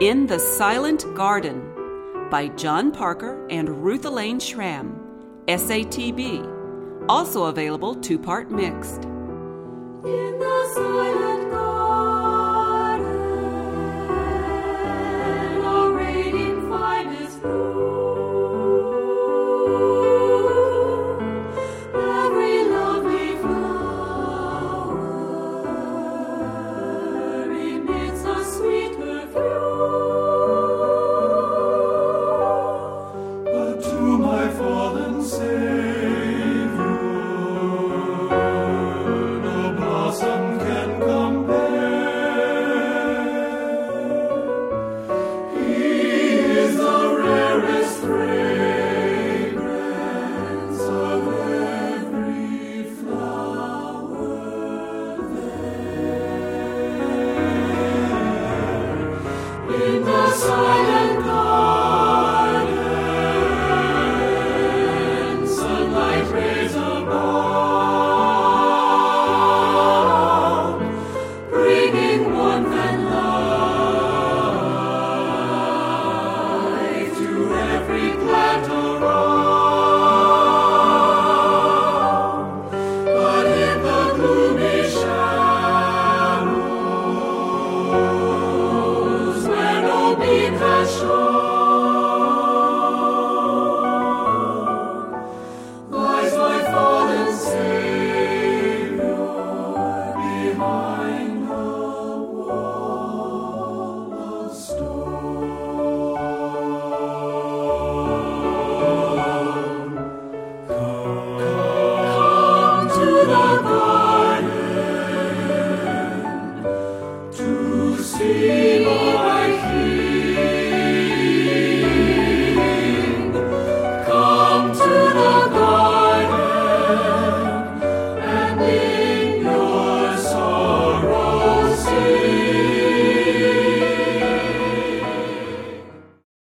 In the Silent Garden by John Parker and Ruth Elaine Schramm, SATB, also available 2-part mixed. In the silent garden, awaiting finest bloom, every lovely flower emits a sweet perfume. But to my fallen Savior, blossom can compare. He is the rarest fragrance of every flower there. In the silent garden, sunlight rays above, lies my fallen Savior behind a wall of stone. Come to the garden to see my King. Come to the garden and in your sorrow sing.